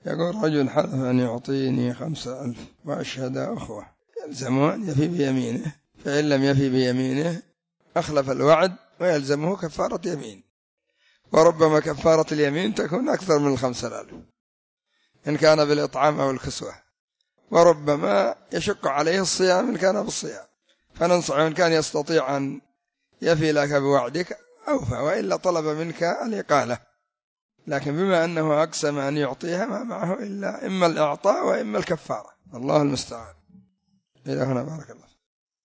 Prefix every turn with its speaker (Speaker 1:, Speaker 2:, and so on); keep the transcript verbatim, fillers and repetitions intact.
Speaker 1: يقول رجل حلف أن يعطيني خمسة ألف وأشهد أخوة، يلزمه أن يفي بيمينه، فإن لم يفي بيمينه أخلف الوعد ويلزمه كفارة يمين، وربما كفارة اليمين تكون أكثر من الخمسة آلاف إن كان بالإطعام أو الكسوة، وربما يشق عليه الصيام إن كان بالصيام، فننصحه إن كان يستطيع أن يفي لك بوعدك أوفى، وإلا طلب منك الإقالة، لكن بما أنه أقسم أن يعطيها ما معه إلا إما الإعطاء وإما الكفارة، الله المستعان. إلى هنا بارك الله.